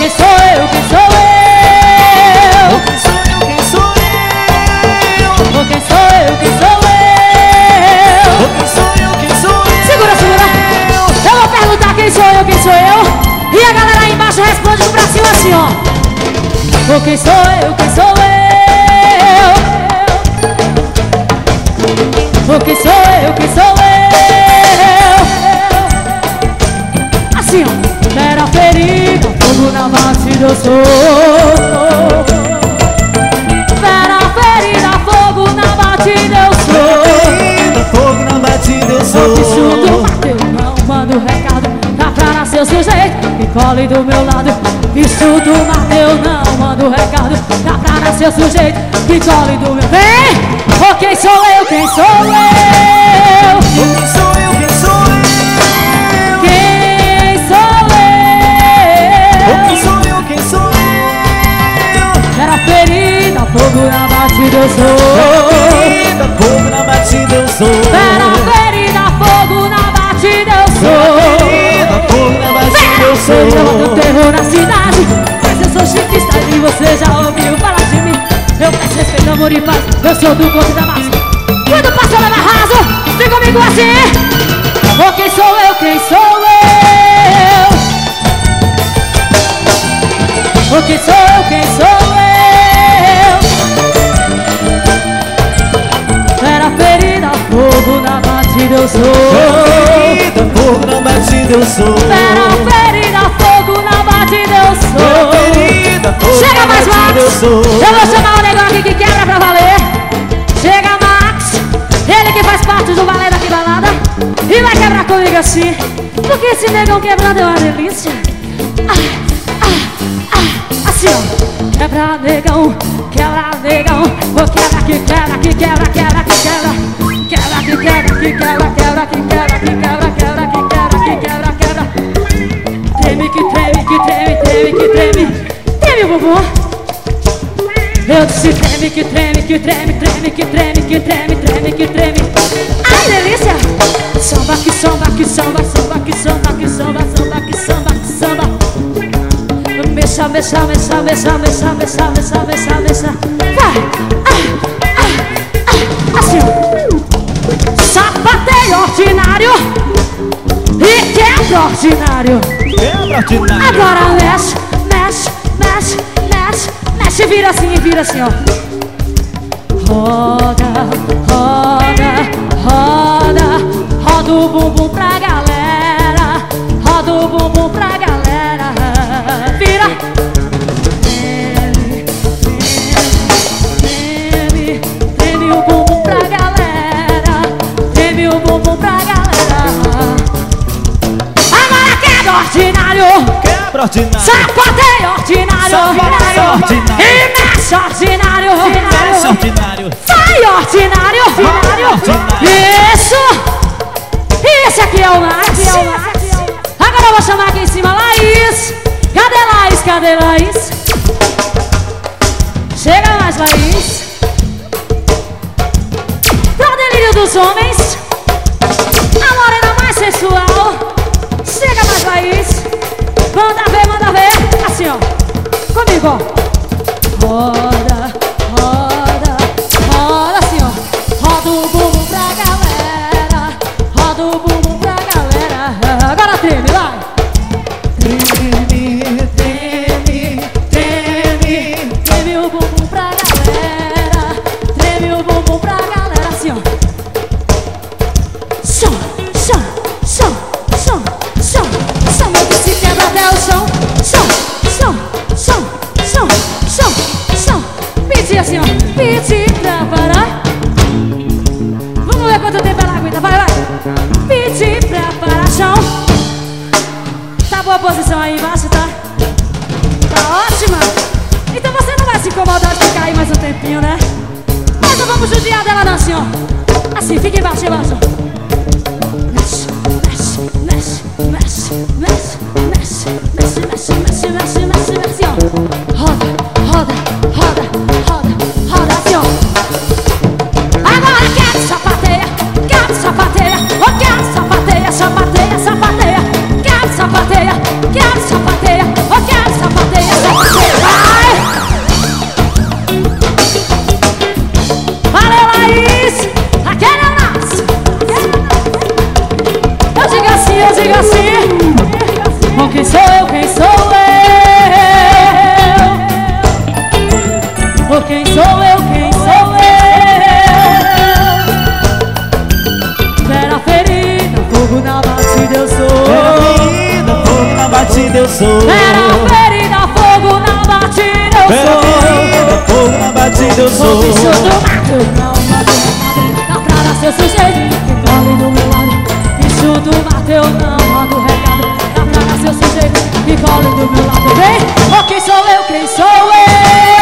quem sou eu, quem sou eu? Quem sou eu, quem sou eu? Quem sou eu, quem sou eu? Quem sou eu, quem sou eu? Segura, segura. Eu vou perguntar quem sou eu, quem sou eu? E a galera aí embaixo responde no bracinho assim, ó. Quem sou eu, quem sou eu? Quem sou eu, quem sou eu? Assim, ó. Era ferida, fogo na batida eu sou. Era ferida, fogo na batida eu sou. Ferida, fogo na batida eu sou. O bicho do Mateus não manda o recado. Dá pra nascer o sujeito que cole do meu lado. Bicho do Mateus não manda o recado. Dá pra nascer o sujeito que cole do meu. Vem! Quem sou eu, quem sou eu? Quem sou eu, quem sou eu? Quem sou Quem sou eu, quem sou eu? Era ferida, fogo na batida eu sou. Ferida, fogo na batida eu sou. Era ferida, fogo na batida eu sou. Ferida, fogo na batida eu sou. Eu boto terror na cidade, mas eu sou chiquista e você já ouviu falar de mim. Eu peço respeito, amor e paz, eu sou do corpo da massa. Quando passo eu levo arraso, vem comigo assim. Quem sou eu, quem sou eu? Quem sou eu, quem sou eu? Era ferida, fogo na batida eu sou. Ferida, fogo na batida eu sou. Era ferida, fogo na batida eu sou. Ferida, fogo Chega mais, na batida eu Max! sou. Eu vou chamar o negão aqui que quebra pra valer. Chega, Max! Ele que faz parte do balé daqui balada. E vai quebrar comigo assim. Porque esse negão quebrando é uma delícia. Assim, ó. Quebra, negão. Quebra, negão. Vou quebra que quebra, que quebra, quebra, que quebra. Quebra, que quebra, que quebra, quebra, que quebra, que quebra, quebra, que quebra, que quebra, quebra. Treme, que treme, que treme, treme, que treme. Treme o bumbum. Eu disse treme, que treme, que treme, treme, que treme, que treme, treme, que treme. Ai, delícia! Samba, que samba, que samba, samba, que samba, que samba, samba, que samba, que samba. Mexa, mexa, mexa, mexa, mexa, mexa, mexa, mexa, mexa. Vai! Assim, ó. Sapateio ordinário e quebra ordinário. Quebra ordinário. Agora mexe, mexe, mexe, mexe, mexe, vira assim, ó. Roda, roda, roda, roda o bumbum pra galera, roda o bumbum pra galera, vira. Treme, treme o bumbum pra galera, treme o bumbum pra galera. Agora quebra ordinário. Quebra ordinário. Sapateio ordinário, Sapateio ordinário. E mexe ordinário, Mexe ordinário. Vai ordinário, ordinário. Isso. Esse aqui é o Max. Agora eu vou chamar aqui em cima Laís. Cadê Laís, cadê Laís? Chega mais, Laís. Pro delírio dos homens, a morena mais sensual. Chega mais, Laís. Manda ver, assim, ó. Comigo, ó. Roda, roda, roda, assim, ó. Roda o bumbum pra galera, roda o bumbum pra galera. Agora treme, vai. Treme, treme, treme, treme o bumbum pra galera, treme o bumbum pra galera, assim, ó. Chão, chão, chão, chão, chão, chão, meu que se quebra até o chão. Chão, chão, chão, chão, chão, chão. Pedi assim, ó, pedi pra parar. Vamos ver quanto tempo ela aguenta, vai, vai. Pedi pra parar, chão. Tá boa a posição aí embaixo, tá? Tá ótima. Então você não vai se incomodar de ficar aí mais um tempinho, né? Mas nós vamos judiar dela não, assim, ó. Assim, fica embaixo, embaixo. Mexe, mexe, mexe, mexe, mexe, mexe, mexe, mexe, mexe, mexe, mexe, mexe, ó. Roda, roda, roda, roda, roda, assim, ó. Agora quebra, sapateia, sapateia, oh, quebra, sapateia, sapateia, sapateia, quebra, sapateia, sapateia, oh, quebra, sapateia. sou. Era ferida, fogo na batida, eu Era ferida, fogo na batida, eu sou. O bicho do mato, não mata recado. Dá pra dar seu sujeito, que corre do meu lado. Bicho do mato, eu não mando recado. Dá pra dar seu sujeito, que corre do meu lado. Vem, oh, quem sou eu, quem sou eu?